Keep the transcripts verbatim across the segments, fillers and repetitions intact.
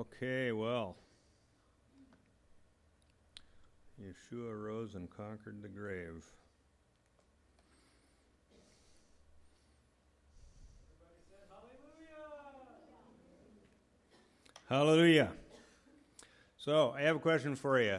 Okay, well, Yeshua rose and conquered the grave. Everybody said hallelujah! Hallelujah. So, I have a question for you.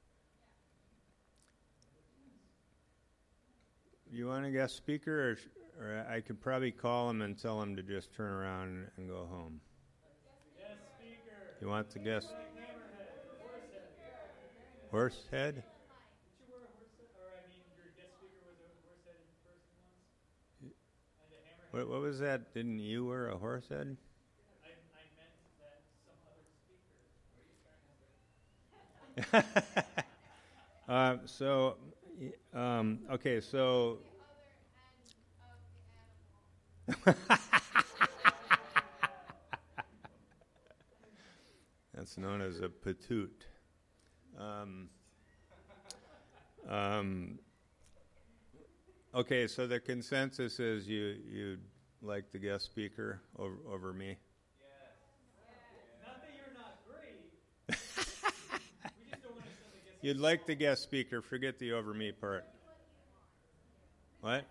You want a guest speaker, or, or I could probably call him and tell him to just turn around and go home. Guest speaker. You want the guest? Like Hammerhead or Horsehead. Horsehead? Did you wear a horse head? Or I mean, your guest speaker was a horse head person once? And a hammerhead? What, what was that? Didn't you wear a horse head? I, I meant that some other speaker. uh, so, um, okay, so. That's known as a patoot. Um, um, okay, so the consensus is you you like the guest speaker over over me. Not that you're not great. We just don't want to send the guest You'd like the guest speaker. Forget the over me part. What?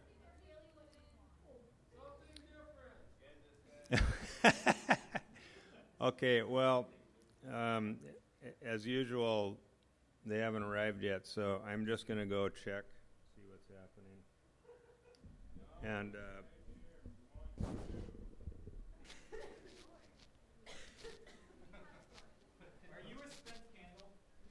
Okay, well, um, as usual, they haven't arrived yet, so I'm just going to go check, see what's happening. And uh, Are you a spent candle?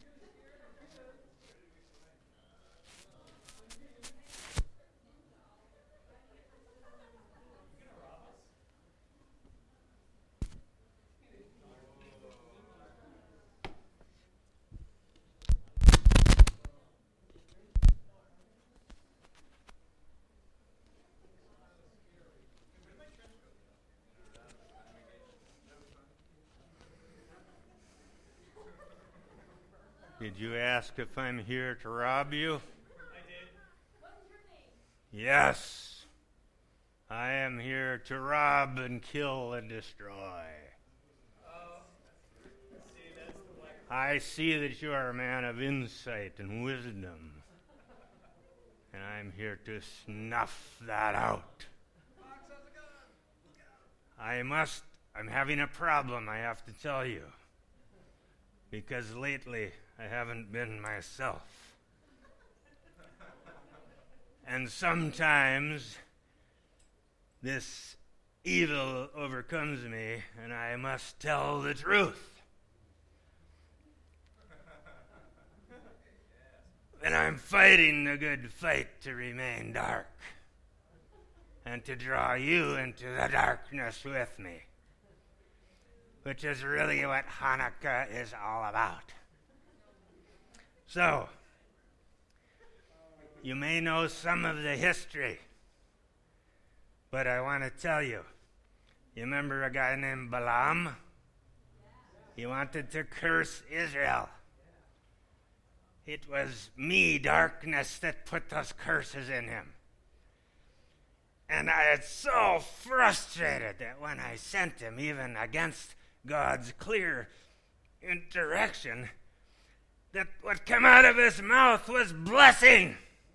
did you ask if I'm here to rob you? I did. Yes. I am here to rob and kill and destroy. Oh. See, that's the black. I see that you are a man of insight and wisdom, and I'm here to snuff that out. I must, I'm having a problem, I have to tell you, because lately I haven't been myself. And sometimes this evil overcomes me, and I must tell the truth. And I'm fighting the good fight to remain dark and to draw you into the darkness with me, which is really what Hanukkah is all about. So, you may know some of the history, but I want to tell you, you remember a guy named Balaam? He wanted to curse Israel. It was me, darkness, that put those curses in him. And I was so frustrated that when I sent him, even against God's clear direction, that what came out of his mouth was blessing.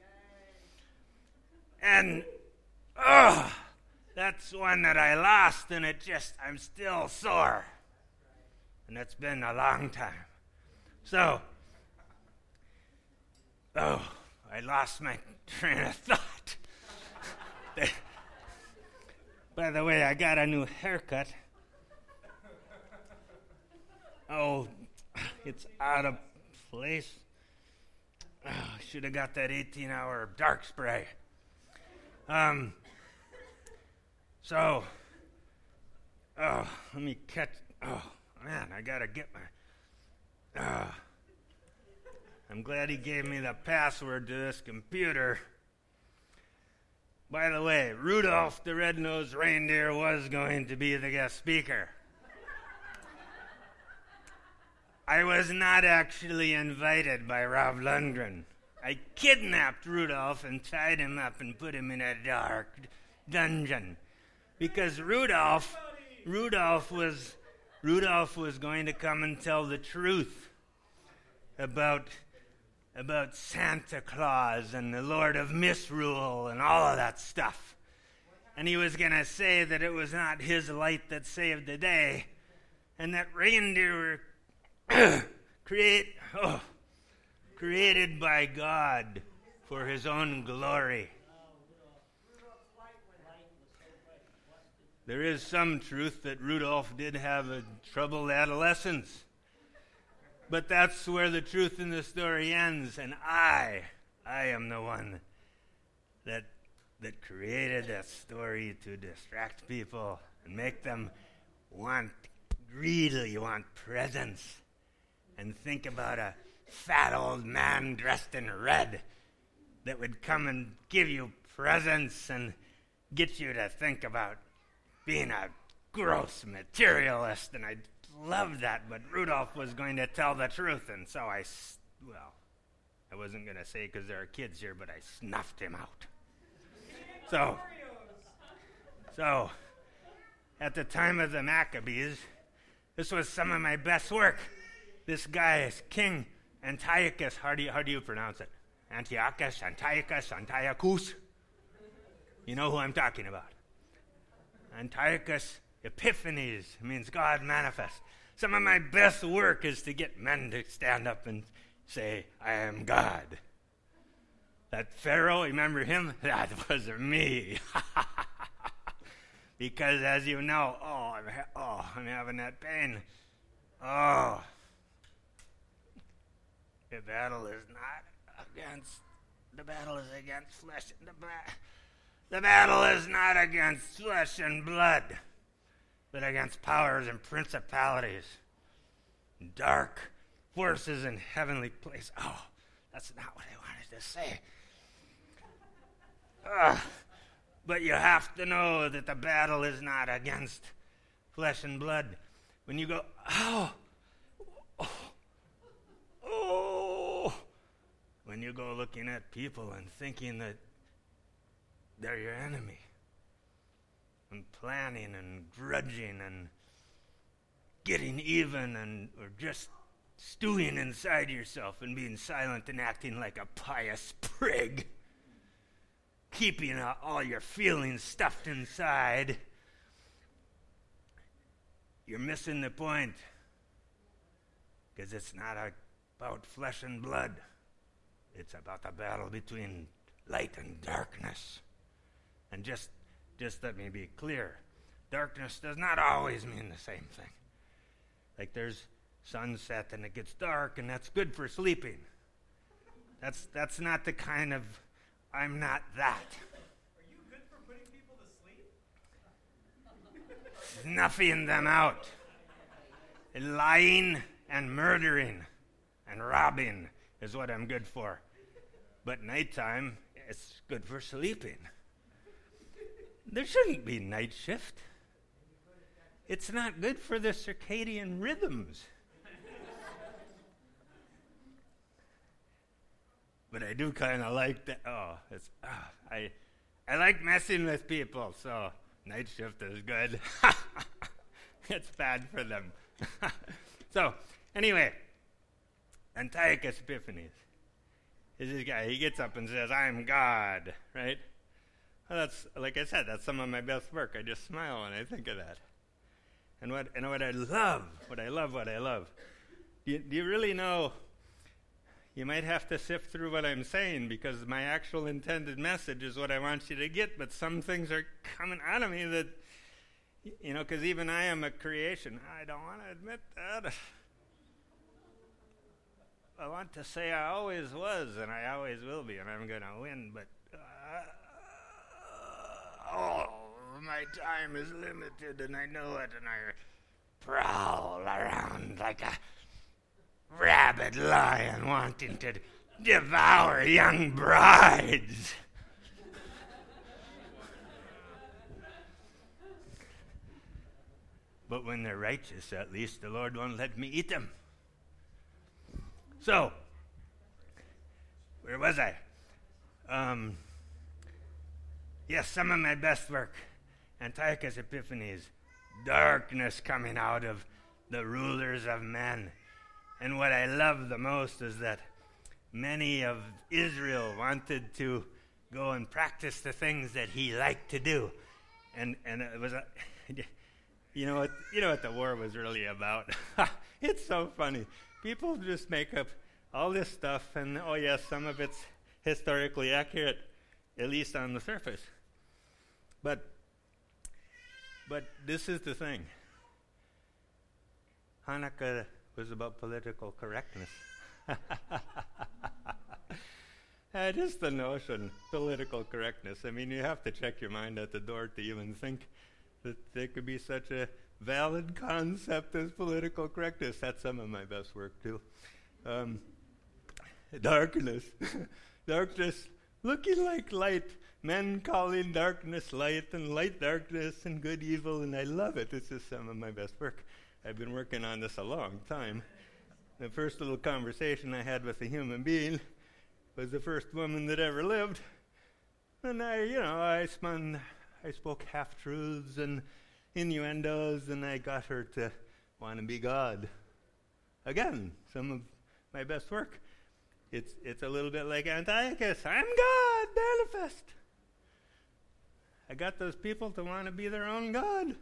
And, oh, that's one that I lost, and it just, I'm still sore. And it's been a long time. So, oh, I lost my train of thought. By the way, I got a new haircut. Oh, it's out of place. Oh, I should have got that eighteen-hour dark spray. Um. So, oh, let me catch. Oh man, I gotta get my. Uh, I'm glad he gave me the password to this computer. By the way, Rudolph the Red-Nosed Reindeer was going to be the guest speaker. I was not actually invited by Rob Lundgren. I kidnapped Rudolph and tied him up and put him in a dark dungeon. Because Rudolph, Rudolph was Rudolph was going to come and tell the truth about, about Santa Claus and the Lord of Misrule and all of that stuff. And he was going to say that it was not his light that saved the day, and that reindeer were create, oh, created by God for his own glory. There is some truth that Rudolph did have a troubled adolescence. But that's where the truth in the story ends. And I, I am the one that that created that story to distract people and make them want, really want presents. And think about a fat old man dressed in red that would come and give you presents and get you to think about being a gross materialist, and I loved that, but Rudolph was going to tell the truth, and so I, well, I wasn't going to say because there are kids here, but I snuffed him out. So, so, at the time of the Maccabees, this was some of my best work. This guy is King Antiochus. How do you, how do you pronounce it? Antiochus, Antiochus, Antiochus. You know who I'm talking about. Antiochus Epiphanes means God manifest. Some of my best work is to get men to stand up and say, I am God. That Pharaoh, remember him? That was me. Because as you know, oh I'm, ha- oh, I'm having that pain. Oh. The battle is not against, the battle is against flesh and the blood. The battle is not against flesh and blood, but against powers and principalities, dark forces in heavenly places. Oh, that's not what I wanted to say. Uh, but you have to know that the battle is not against flesh and blood. When you go, oh, oh, oh, when you go looking at people and thinking that they're your enemy, and planning and grudging and getting even and or just stewing inside yourself and being silent and acting like a pious prig, keeping uh, all your feelings stuffed inside, you're missing the point, because it's not a, about flesh and blood. It's about the battle between light and darkness. And just, just let me be clear. Darkness does not always mean the same thing. Like there's sunset and it gets dark and that's good for sleeping. That's that's not the kind of, I'm not that. Are you good for putting people to sleep? Snuffing them out. Lying and murdering and robbing is what I'm good for. But nighttime, it's good for sleeping. There shouldn't be night shift. It's not good for the circadian rhythms. But I do kind of like that. Oh, it's oh, I, I like messing with people. So night shift is good. It's bad for them. So anyway, Antiochus Epiphanes is this guy. He gets up and says, "I'm God," right? Well, that's, like I said, that's some of my best work. I just smile when I think of that. And what and what I love, what I love, what I love. Do you, do you really know? You might have to sift through what I'm saying, because my actual intended message is what I want you to get, but some things are coming out of me that, you know, because even I am a creation. I don't want to admit that. I want to say I always was, and I always will be, and I'm going to win, but oh, my time is limited, and I know it, and I prowl around like a rabid lion wanting to devour young brides. But when they're righteous, at least the Lord won't let me eat them. So, where was I? Um... Yes, some of my best work. Antiochus Epiphanes, darkness coming out of the rulers of men. And what I love the most is that many of Israel wanted to go and practice the things that he liked to do. And and it was a, you know what you know what the war was really about. It's so funny. People just make up all this stuff, and oh yes, some of it's historically accurate, at least on the surface. But but this is the thing. Hanukkah was about political correctness. Uh, just the notion, political correctness. I mean, you have to check your mind at the door to even think that there could be such a valid concept as political correctness. That's some of my best work, too. Um, darkness. Darkness looking like light. Men calling darkness light, and light darkness, and good evil, and I love it. This is some of my best work. I've been working on this a long time. The first little conversation I had with a human being was the first woman that ever lived. And I, you know, I spun, I spoke half-truths and innuendos, and I got her to want to be God. Again, some of my best work. It's it's a little bit like Antiochus. I'm God, manifest. I got those people to want to be their own God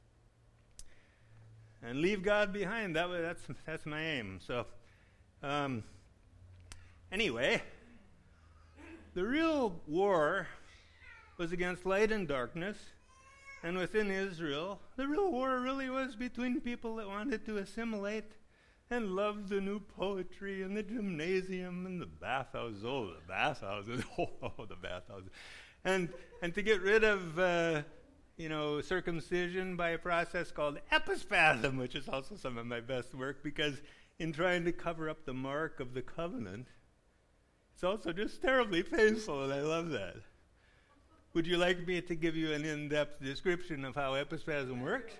and leave God behind. That was, that's that's my aim. So, um, anyway, the real war was against light and darkness, and within Israel, the real war really was between people that wanted to assimilate and loved the new poetry and the gymnasium and the bathhouses. Oh, the bathhouses! Oh, the bathhouses! And and to get rid of uh, you know circumcision by a process called epispasm, which is also some of my best work, because in trying to cover up the mark of the covenant, it's also just terribly painful, and I love that. Would you like me to give you an in-depth description of how epispasm works?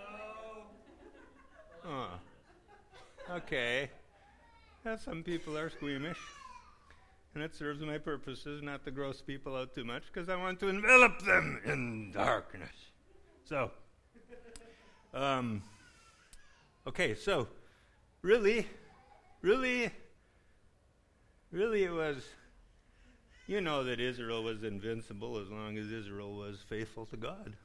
No. Oh. Okay. Well, some people are squeamish, and it serves my purposes not to gross people out too much, because I want to envelop them in darkness. So, um, okay, so, really, really, really it was, you know that Israel was invincible as long as Israel was faithful to God.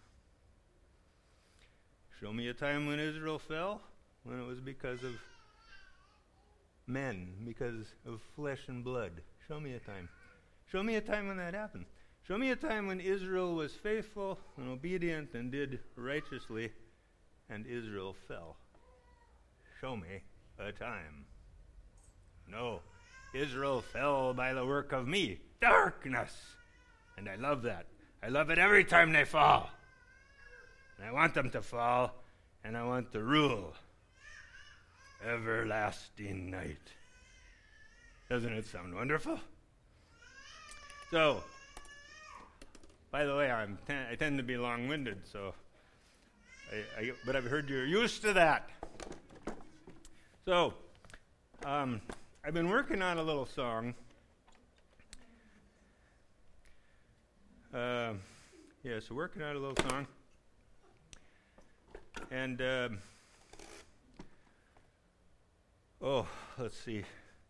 Show me a time when Israel fell, when it was because of men, because of flesh and blood. Show me a time. Show me a time when that happened. Show me a time when Israel was faithful and obedient and did righteously, and Israel fell. Show me a time. No. Israel fell by the work of me. Darkness. And I love that. I love it every time they fall. And I want them to fall, and I want to rule. Everlasting night. Doesn't it sound wonderful? So, by the way, I'm ten, I tend to be long-winded, so, I, I, but I've heard you're used to that. So, um, I've been working on a little song. Uh, yeah, so working on a little song. And, uh, oh, let's see.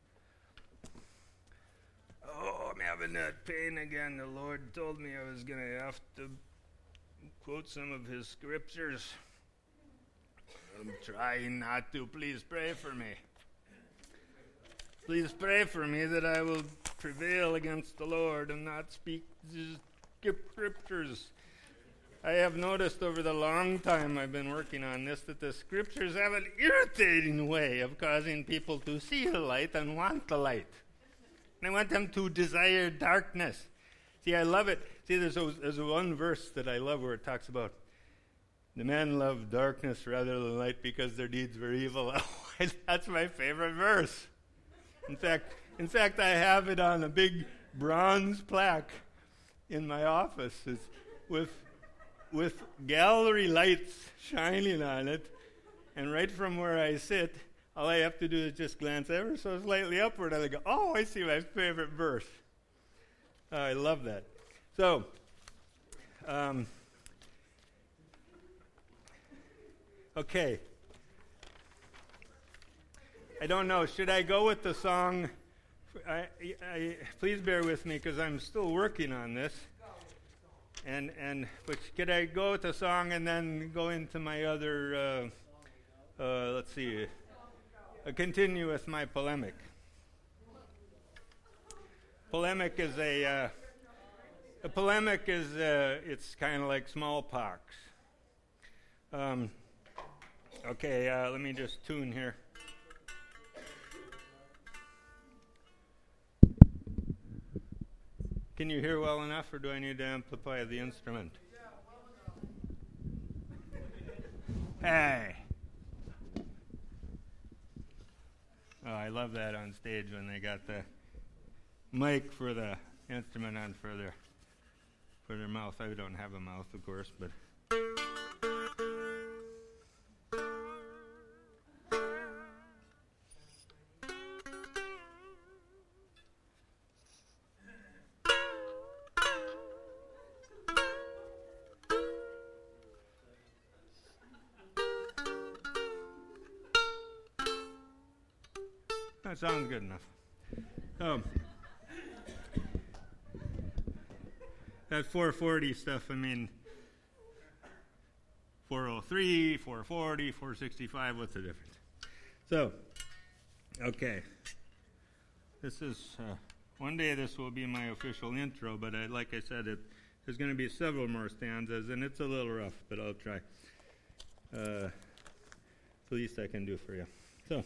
Oh, I'm having that pain again. The Lord told me I was going to have to quote some of his scriptures. I'm trying not to. Please pray for me. Please pray for me that I will prevail against the Lord and not speak these scriptures. I have noticed over the long time I've been working on this that the scriptures have an irritating way of causing people to see the light and want the light. And I want them to desire darkness. See, I love it. See, there's, a, there's a one verse that I love where it talks about the men love darkness rather than light because their deeds were evil. That's my favorite verse. In fact, in fact, I have it on a big bronze plaque in my office. It's with with gallery lights shining on it, and right from where I sit, all I have to do is just glance ever so slightly upward, and I go, oh, I see my favorite verse. Oh, I love that. So, um, okay. I don't know. Should I go with the song? I, I, please bear with me because I'm still working on this. And and but could I go with the song and then go into my other? Uh, uh, let's see. Uh, continue with my polemic. Polemic is a. Uh, a polemic is. Uh, it's kind of like smallpox. Um, okay. Uh, let me just tune here. Can you hear well enough, or do I need to amplify the instrument? Hey! Oh, I love that on stage when they got the mic for the instrument on for their for their mouth. I don't have a mouth, of course, but. That sounds good enough. Um, that four forty stuff, I mean, four oh three, four forty, four sixty-five, what's the difference? So, okay. This is, uh, one day this will be my official intro, but I, like I said, it, there's going to be several more stanzas, and it's a little rough, but I'll try. Uh, the least I can do for you. So.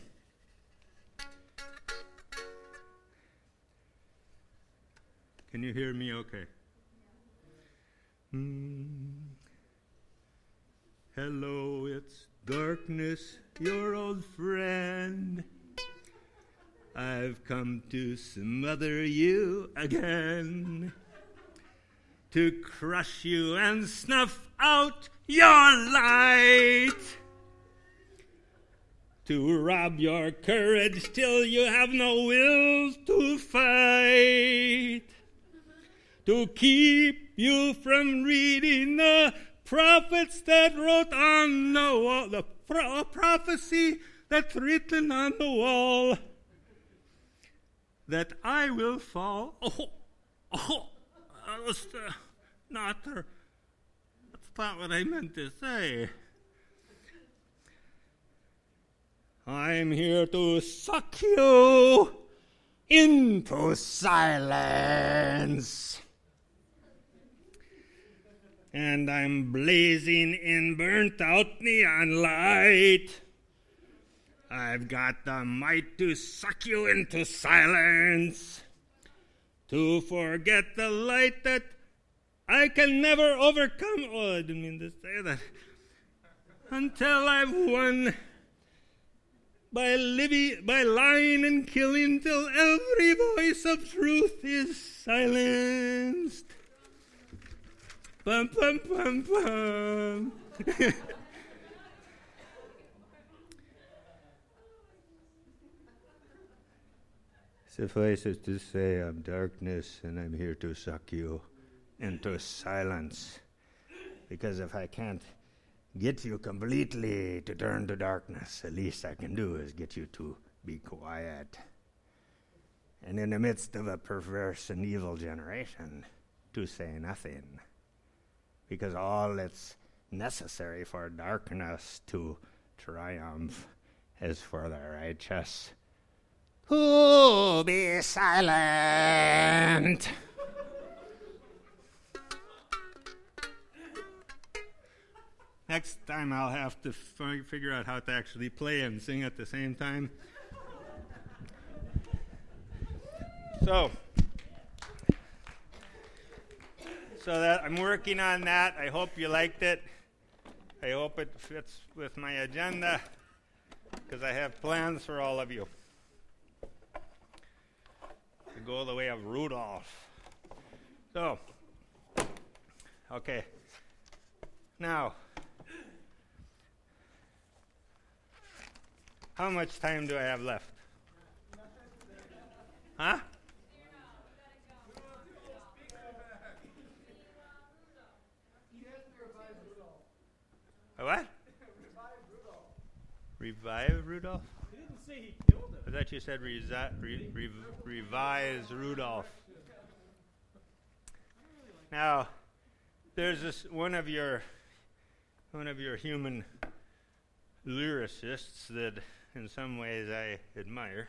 Can you hear me okay? Mm. Hello, it's darkness, your old friend. I've come to smother you again, to crush you and snuff out your light, to rob your courage till you have no will to fight, to keep you from reading the prophets that wrote on the wall, the pro- prophecy that's written on the wall, that I will fall. Oh, oh, that was uh, not, the, that's not what I meant to say. I'm here to suck you into silence. And I'm blazing in burnt-out neon light. I've got the might to suck you into silence, to forget the light that I can never overcome. Oh, I didn't mean to say that. Until I've won by, living, by lying and killing till every voice of truth is silenced. Bum, bum, bum, bum. Suffice it to say, I'm darkness, and I'm here to suck you into silence. Because if I can't get you completely to turn to darkness, the least I can do is get you to be quiet. And in the midst of a perverse and evil generation, to say nothing. Because all that's necessary for darkness to triumph is for the righteous to be silent. Next time I'll have to f- figure out how to actually play and sing at the same time. So, so that I'm working on that. I hope you liked it. I hope it fits with my agenda, because I have plans for all of you to go the way of Rudolph. So, okay. Now, how much time do I have left? Huh? A what? Revive Rudolph. Revive Rudolph? doesn't say he killed him. I thought you said resi- re- re- revise Rudolph. Now, there's this one of your one of your human lyricists that, in some ways, I admire.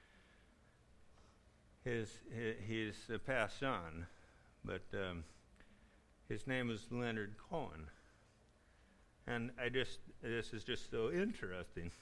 His he, he's uh, passed on, but um, his name was Leonard Cohen, and I just this is just so interesting.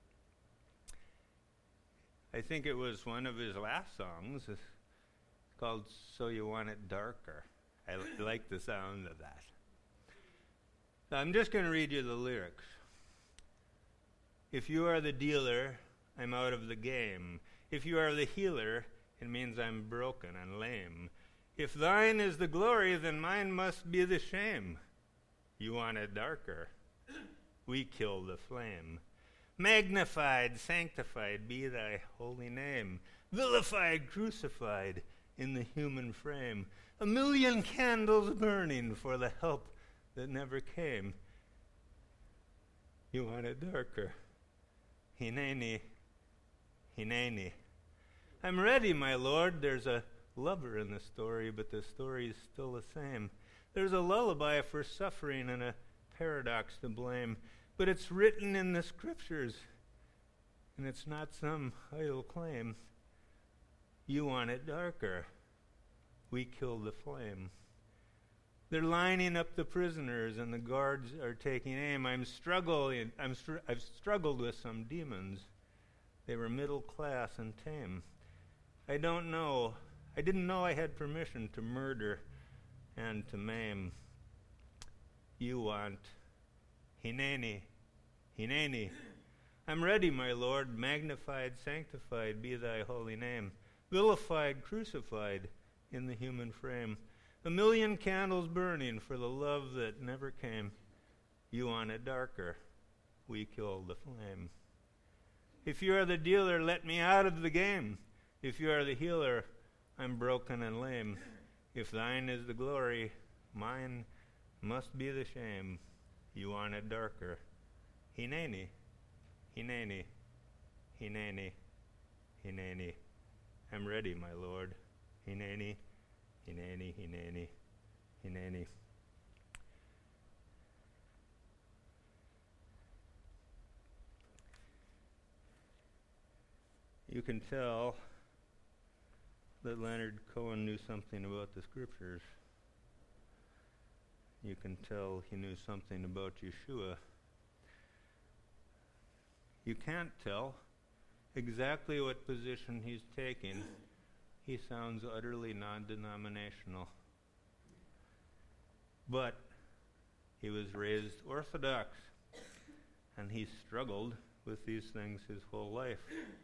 I think it was one of his last songs. It's called "So You Want It Darker." I l- like the sound of that. So I'm just going to read you the lyrics. If you are the dealer, I'm out of the game. If you are the healer, it means I'm broken and lame. If thine is the glory, then mine must be the shame. You want it darker. We kill the flame. Magnified, sanctified be thy holy name. Vilified, crucified in the human frame. A million candles burning for the help that never came. You want it darker. Hineni, hineni. I'm ready, my lord. There's a lover in the story, but the story is still the same. There's a lullaby for suffering and a paradox to blame, but it's written in the scriptures, and it's not some idle claim. You want it darker. We kill the flame. They're lining up the prisoners, and the guards are taking aim. I'm struggling. I'm str- I've struggled with some demons. They were middle class and tame. I don't know. I didn't know I had permission to murder and to maim. You want hineni, hineni. I'm ready, my Lord. Magnified, sanctified be thy holy name. Vilified, crucified in the human frame. A million candles burning for the love that never came. You want it darker. We kill the flame. If you are the dealer, let me out of the game. If you are the healer, I'm broken and lame. If thine is the glory, mine must be the shame. You want it darker. Hineni, hineni, hineni, hineni. I'm ready, my Lord. Hineni, hineni, hineni, hineni. You can tell that Leonard Cohen knew something about the scriptures. You can tell he knew something about Yeshua. You can't tell exactly what position he's taking. He sounds utterly non-denominational. But he was raised Orthodox, and he struggled with these things his whole life.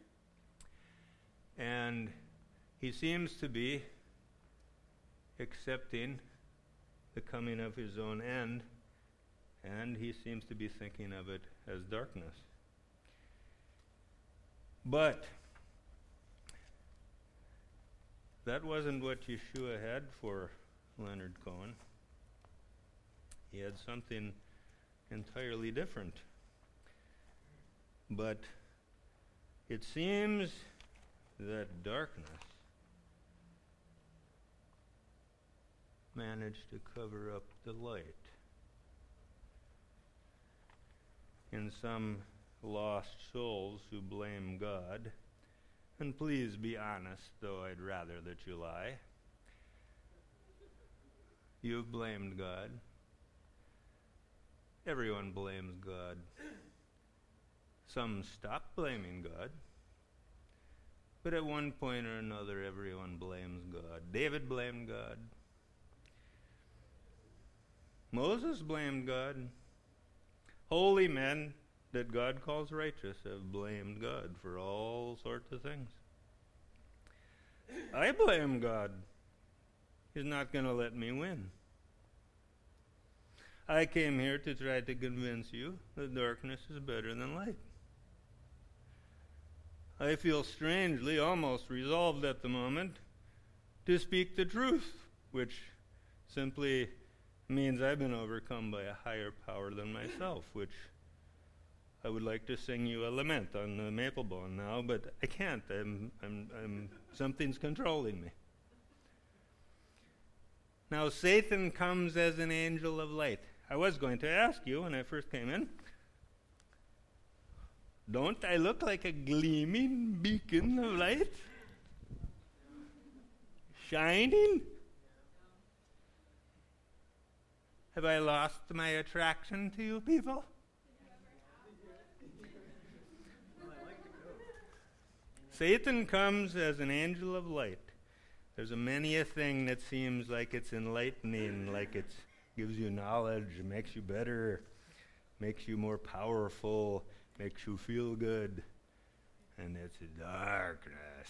And he seems to be accepting the coming of his own end, and he seems to be thinking of it as darkness. But that wasn't what Yeshua had for Leonard Cohen. He had something entirely different. But it seems that darkness managed to cover up the light. In some lost souls who blame God, and please be honest, though I'd rather that you lie, you've blamed God. Everyone blames God. Some stop blaming God, but at one point or another, everyone blames God. David blamed God. Moses blamed God. Holy men that God calls righteous have blamed God for all sorts of things. I blame God. He's not going to let me win. I came here to try to convince you that darkness is better than light. I feel strangely almost resolved at the moment to speak the truth, which simply means I've been overcome by a higher power than myself, which I would like to sing you a lament on the maple bone now, but I can't. I'm, I'm, I'm, something's controlling me. Now, Satan comes as an angel of light. I was going to ask you when I first came in, don't I look like a gleaming beacon of light? Shining? Have I lost my attraction to you people? Satan comes as an angel of light. There's a many a thing that seems like it's enlightening, like it gives you knowledge, makes you better, makes you more powerful, makes you feel good. And it's darkness.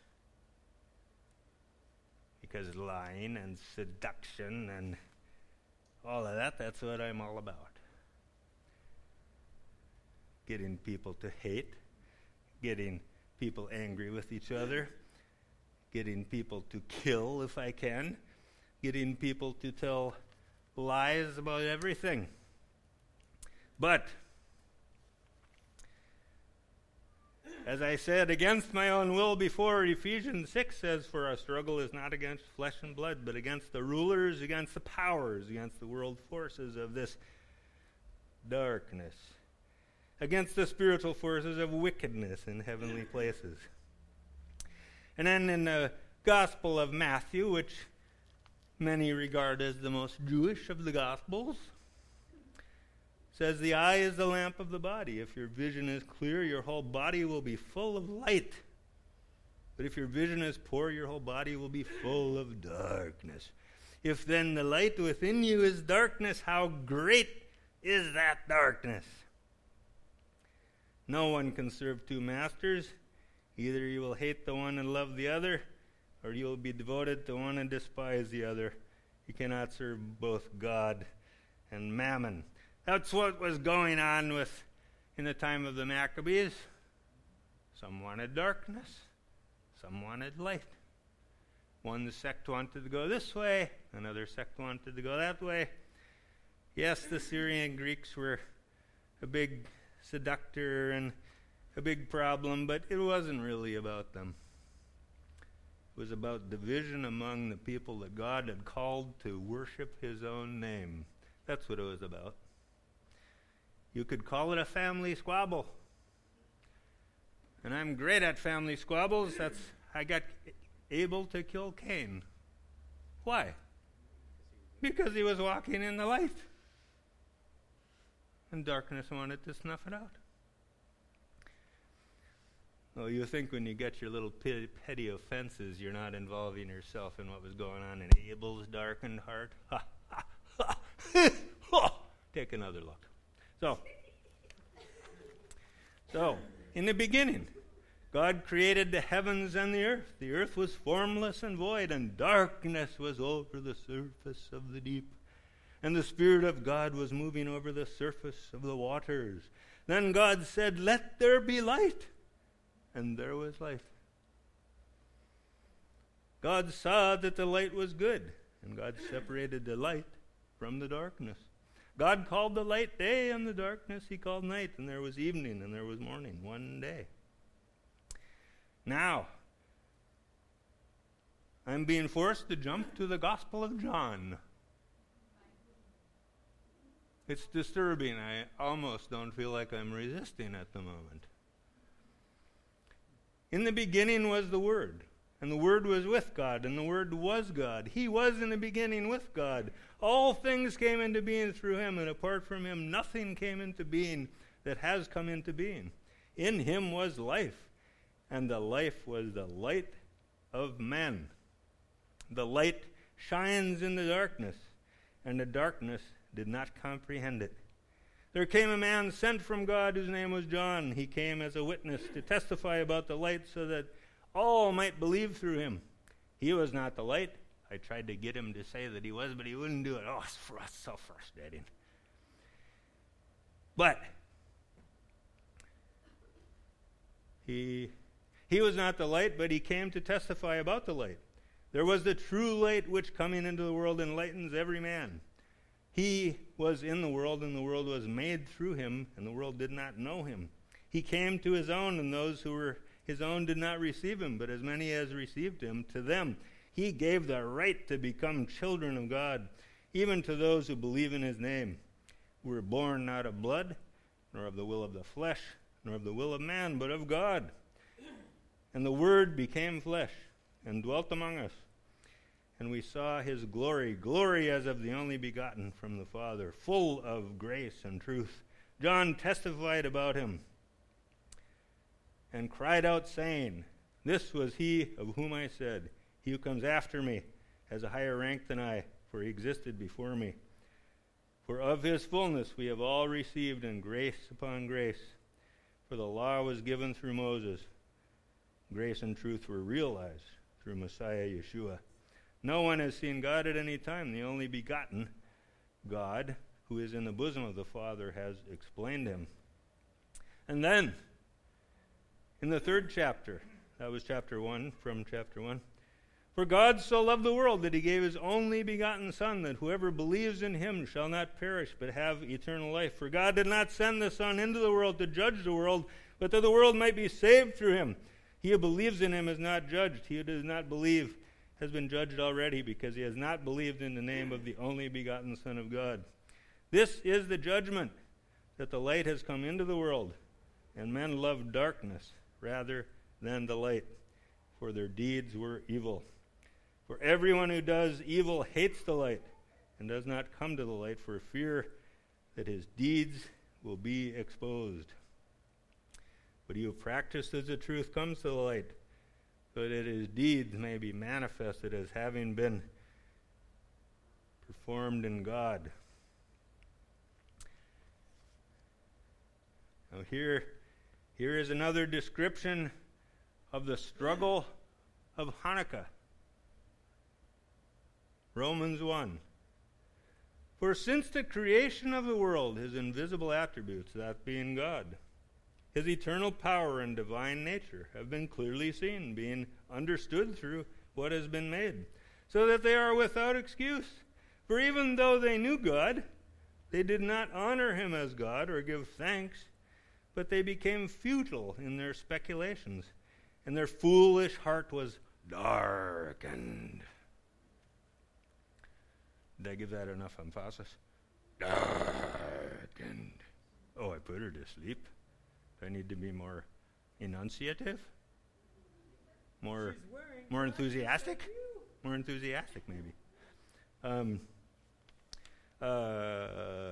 Because lying and seduction and all of that, that's what I'm all about. Getting people to hate, getting people angry with each other, getting people to kill if I can, getting people to tell lies about everything. But, as I said, against my own will before, Ephesians six says, for our struggle is not against flesh and blood, but against the rulers, against the powers, against the world forces of this darkness, against the spiritual forces of wickedness in heavenly places. And then in the Gospel of Matthew, which many regard as the most Jewish of the Gospels, says the eye is the lamp of the body. If your vision is clear, your whole body will be full of light. But if your vision is poor, your whole body will be full of darkness. If then the light within you is darkness, how great is that darkness? No one can serve two masters. Either you will hate the one and love the other, or you will be devoted to one and despise the other. You cannot serve both God and mammon. That's what was going on with in the time of the Maccabees. Some wanted darkness, some wanted light. One sect wanted to go this way, another sect wanted to go that way. Yes, the Syrian Greeks were a big seductor and a big problem, but it wasn't really about them. It was about division among the people that God had called to worship his own name. That's what it was about. You could call it a family squabble. And I'm great at family squabbles. That's I got able to kill Cain. Why? Because he was walking in the light. And darkness wanted to snuff it out. Well, you think when you get your little petty offenses, you're not involving yourself in what was going on in Abel's darkened heart. Ha, ha, ha. Ha. Take another look. So, so, in the beginning, God created the heavens and the earth. The earth was formless and void, and darkness was over the surface of the deep. And the Spirit of God was moving over the surface of the waters. Then God said, "Let there be light." And there was light. God saw that the light was good, and God separated the light from the darkness. God called the light day, and the darkness he called night, and there was evening, and there was morning, one day. Now, I'm being forced to jump to the Gospel of John. It's disturbing. I almost don't feel like I'm resisting at the moment. In the beginning was the Word, and the Word was with God, and the Word was God. He was in the beginning with God. All things came into being through him, and apart from him, nothing came into being that has come into being. In him was life, and the life was the light of men. The light shines in the darkness, and the darkness did not comprehend it. There came a man sent from God whose name was John. He came as a witness to testify about the light so that all might believe through him. He was not the light. I tried to get him to say that he was, but he wouldn't do it. Oh, it's fr- so frustrating. But he, he was not the light, but he came to testify about the light. There was the true light which coming into the world enlightens every man. He was in the world, and the world was made through him, and the world did not know him. He came to his own, and those who were his own did not receive him. But as many as received him, to them he gave the right to become children of God, even to those who believe in his name, who were born not of blood, nor of the will of the flesh, nor of the will of man, but of God. And the Word became flesh, and dwelt among us. And we saw his glory, glory as of the only begotten from the Father, full of grace and truth. John testified about him, and cried out, saying, This was he of whom I said, He who comes after me has a higher rank than I, for he existed before me. For of his fullness we have all received, and grace upon grace. For the law was given through Moses. Grace and truth were realized through Messiah Yeshua. No one has seen God at any time. The only begotten God, who is in the bosom of the Father, has explained him. And then, in the third chapter, that was chapter one, from chapter one, For God so loved the world that he gave his only begotten Son, that whoever believes in him shall not perish, but have eternal life. For God did not send the Son into the world to judge the world, but that the world might be saved through him. He who believes in him is not judged. He who does not believe has been judged already, because he has not believed in the name of the only begotten Son of God. This is the judgment, that the light has come into the world, and men loved darkness rather than the light, for their deeds were evil. For everyone who does evil hates the light, and does not come to the light for fear that his deeds will be exposed. But he who practices the truth comes to the light, so that his deeds may be manifested as having been performed in God. Now here, here is another description of the struggle of Hanukkah. Romans one. For since the creation of the world, his invisible attributes, that being God, his eternal power and divine nature, have been clearly seen, being understood through what has been made, so that they are without excuse. For even though they knew God, they did not honor him as God or give thanks, but they became futile in their speculations, and their foolish heart was darkened. Did I give that enough emphasis? Darkened. Oh, I put her to sleep. Do I need to be more enunciative? More, more enthusiastic? More enthusiastic, maybe. Um, uh,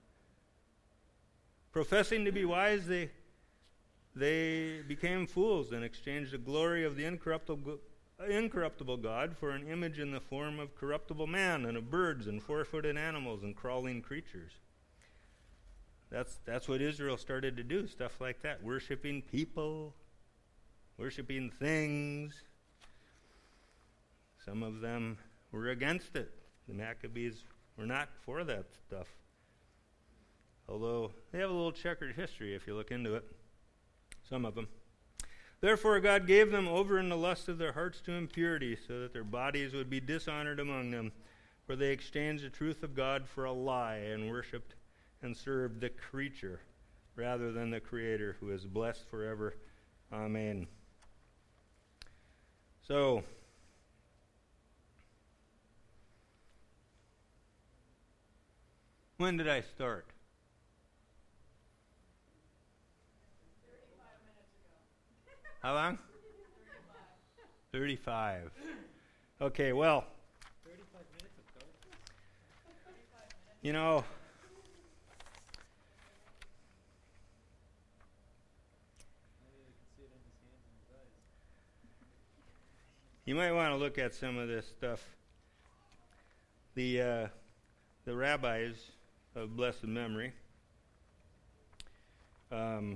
professing to be wise, they they became fools and exchanged the glory of the incorruptible, incorruptible God for an image in the form of corruptible man and of birds and four-footed animals and crawling creatures. That's that's what Israel started to do, stuff like that. Worshipping people, worshipping things. Some of them were against it. The Maccabees were not for that stuff. Although they have a little checkered history if you look into it. Some of them. Therefore God gave them over in the lust of their hearts to impurity, so that their bodies would be dishonored among them. For they exchanged the truth of God for a lie, and worshipped and served the creature rather than the Creator, who is blessed forever. Amen. So, when did I start? thirty-five minutes ago. How long? thirty-five. thirty-five. Okay, well, thirty-five minutes ago. you know, Maybe we can see it in his hands and his eyes. you might want to look at some of this stuff. The uh, the rabbis of blessed memory, um,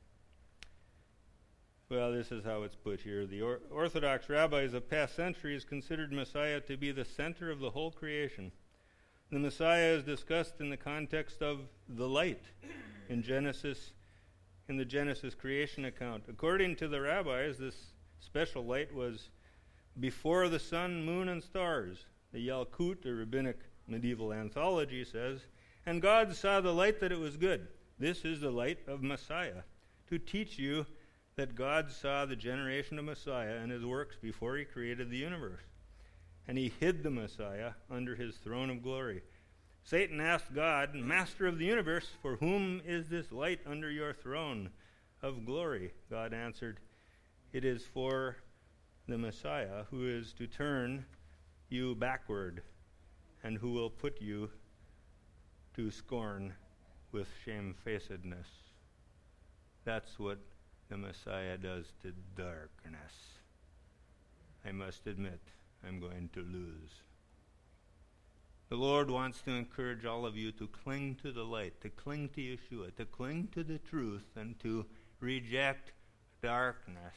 well, this is how it's put here. The or- Orthodox rabbis of past centuries considered Messiah to be the center of the whole creation. The Messiah is discussed in the context of the light in Genesis, in the Genesis creation account. According to the rabbis, this special light was before the sun, moon, and stars. The Yalkut, the rabbinic medieval anthology says, "And God saw the light that it was good. This is the light of Messiah, to teach you that God saw the generation of Messiah and his works before he created the universe. And he hid the Messiah under his throne of glory. Satan asked God, Master of the universe, for whom is this light under your throne of glory? God answered, It is for the Messiah, who is to turn you backward, and who will put you to scorn with shamefacedness." That's what the Messiah does to darkness. I must admit, I'm going to lose. The Lord wants to encourage all of you to cling to the light, to cling to Yeshua, to cling to the truth, and to reject darkness.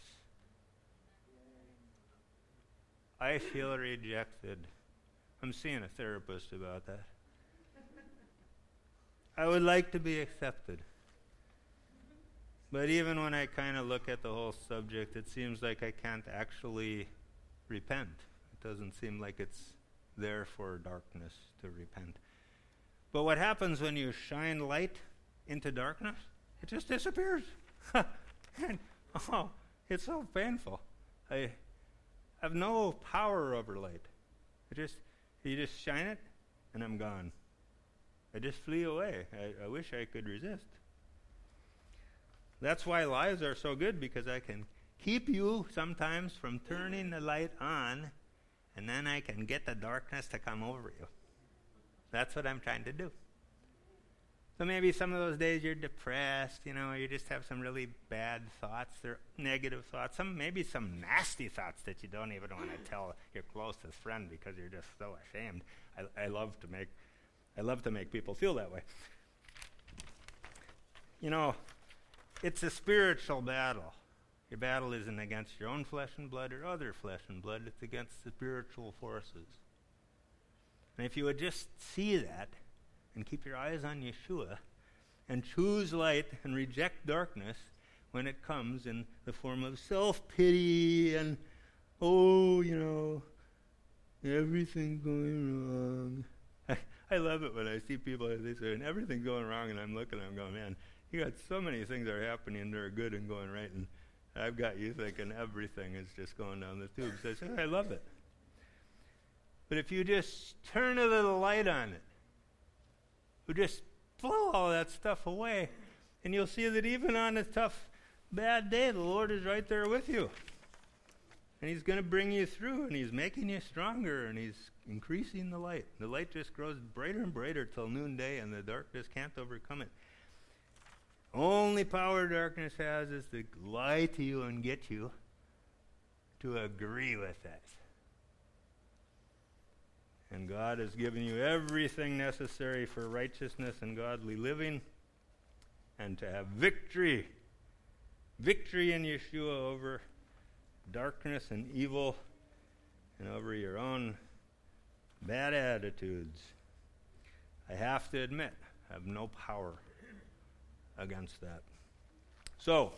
I feel rejected. I'm seeing a therapist about that. I would like to be accepted. But even when I kind of look at the whole subject, it seems like I can't actually repent. It doesn't seem like it's there for darkness to repent. But what happens when you shine light into darkness? It just disappears. And, oh, it's so painful. I have no power over light. I just, you just shine it, and I'm gone. I just flee away. I, I wish I could resist. That's why lies are so good, because I can keep you sometimes from turning the light on, and then I can get the darkness to come over you. That's what I'm trying to do. So maybe some of those days you're depressed, you know, or you just have some really bad thoughts, or negative thoughts, some maybe some nasty thoughts that you don't even want to tell your closest friend because you're just so ashamed. I, I love to make, I love to make people feel that way. You know, it's a spiritual battle. Your battle isn't against your own flesh and blood or other flesh and blood. It's against the spiritual forces. And if you would just see that and keep your eyes on Yeshua and choose light and reject darkness when it comes in the form of self-pity and, oh, you know, everything's going wrong. I, I love it when I see people as they say, and everything's going wrong, and I'm looking at them going, man, you got so many things that are happening that are good and going right, and I've got you thinking everything is just going down the tubes. I say, I love it. But if you just turn a little light on it, you just blow all that stuff away, and you'll see that even on a tough, bad day, the Lord is right there with you. And he's going to bring you through, and he's making you stronger, and he's increasing the light. The light just grows brighter and brighter till noonday, and the darkness can't overcome it. Only power darkness has is to lie to you and get you to agree with it. And God has given you everything necessary for righteousness and godly living, and to have victory. Victory in Yeshua over darkness and evil, and over your own bad attitudes. I have to admit, I have no power against that. So,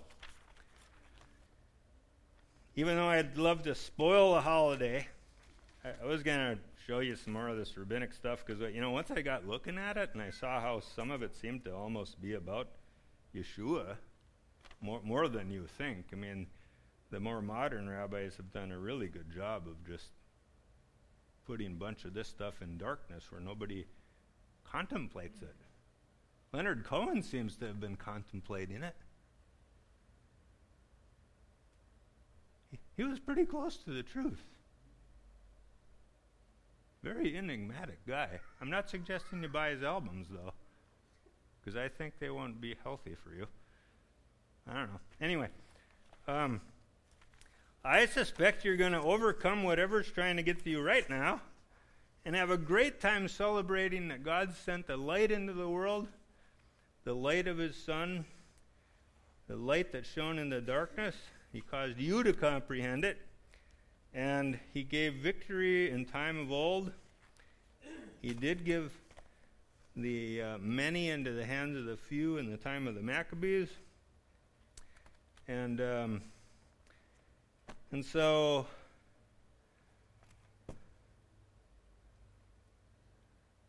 even though I'd love to spoil the holiday, I, I was going to show you some more of this rabbinic stuff, because, you know, once I got looking at it and I saw how some of it seemed to almost be about Yeshua, more, more than you think. I mean, the more modern rabbis have done a really good job of just putting a bunch of this stuff in darkness where nobody contemplates it. Leonard Cohen seems to have been contemplating it. He, he was pretty close to the truth. Very enigmatic guy. I'm not suggesting you buy his albums, though, because I think they won't be healthy for you. I don't know. Anyway, um, I suspect you're going to overcome whatever's trying to get to you right now and have a great time celebrating that God sent a light into the world, the light of his Son, the light that shone in the darkness. He caused you to comprehend it, and he gave victory in time of old. He did give the uh, many into the hands of the few in the time of the Maccabees. And um, and so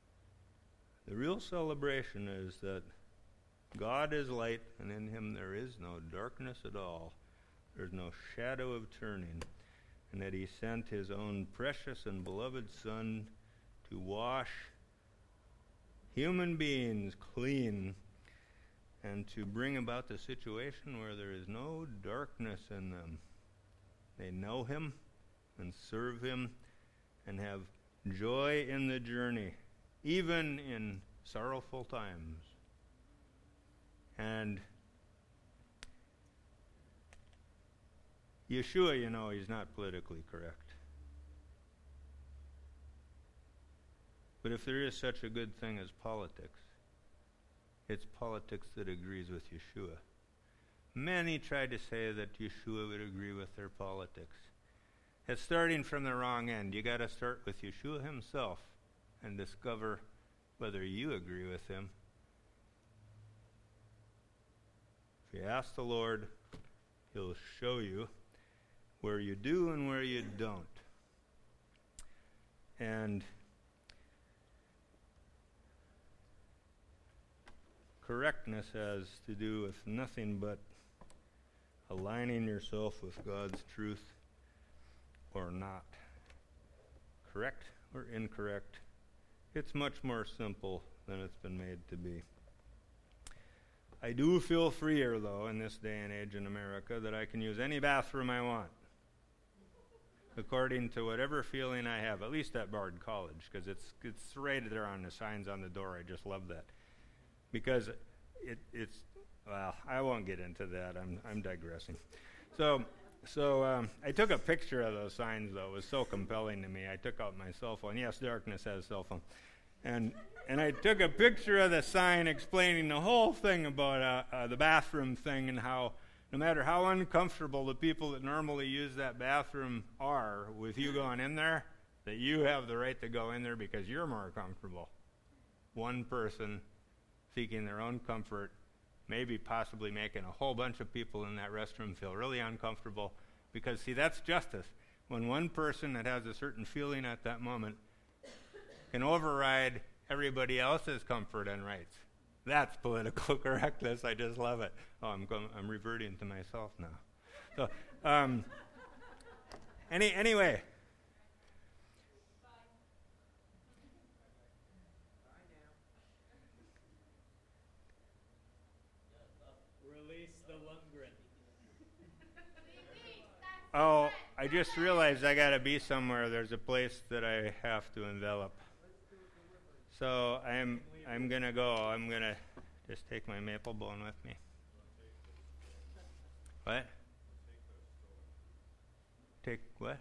real celebration is that God is light, and in him there is no darkness at all. There's no shadow of turning. And that he sent his own precious and beloved Son to wash human beings clean and to bring about the situation where there is no darkness in them. They know him and serve him and have joy in the journey, even in sorrowful times. And Yeshua, you know, he's not politically correct. But if there is such a good thing as politics, it's politics that agrees with Yeshua. Many tried to say that Yeshua would agree with their politics. It's starting from the wrong end. You got to start with Yeshua himself and discover whether you agree with him. If you ask the Lord, he'll show you where you do and where you don't. And correctness has to do with nothing but aligning yourself with God's truth or not. Correct or incorrect? It's much more simple than it's been made to be. I do feel freer, though, in this day and age in America, that I can use any bathroom I want, according to whatever feeling I have, at least at Bard College, because it's it's right there on the signs on the door. I just love that. Because it, it's, well, I won't get into that. I'm I'm digressing. So so um, I took a picture of those signs, though. It was so compelling to me. I took out my cell phone. Yes, darkness has a cell phone. And and I took a picture of the sign explaining the whole thing about uh, uh, the bathroom thing and how no matter how uncomfortable the people that normally use that bathroom are with you going in there, that you have the right to go in there because you're more comfortable. One person seeking their own comfort, maybe possibly making a whole bunch of people in that restroom feel really uncomfortable because, see, that's justice. When one person that has a certain feeling at that moment can override everybody else's comfort and rights. That's political correctness. I just love it. Oh, I'm going, I'm reverting to myself now. So, um, any anyway. Release the Lundgren. Oh, I just realized I got to be somewhere. There's a place that I have to envelop. So I'm I'm gonna go. I'm gonna just take my maple bone with me. What? Take what?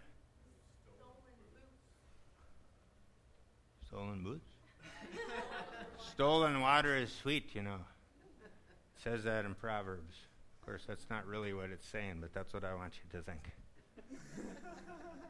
Stolen boots. Stolen water is sweet, you know. It says that in Proverbs. Of course, that's not really what it's saying, but that's what I want you to think.